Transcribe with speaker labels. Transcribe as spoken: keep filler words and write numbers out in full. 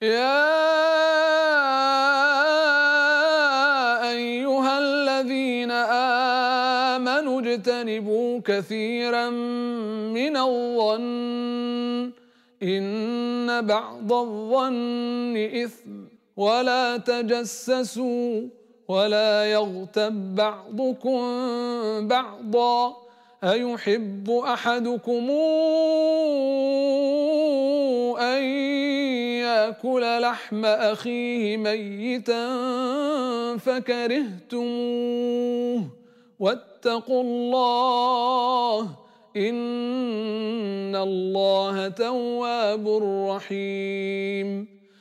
Speaker 1: يا أيها الذين آمنوا اجتنبوا كثيرا من الظن إن بعض الظن إثم ولا تجسسوا ولا يغتب بعضكم بعضا أيحب أحدكم أن يأكل لحم أخيه ميتا فكرهتموه واتقوا الله إن الله تواب رحيم.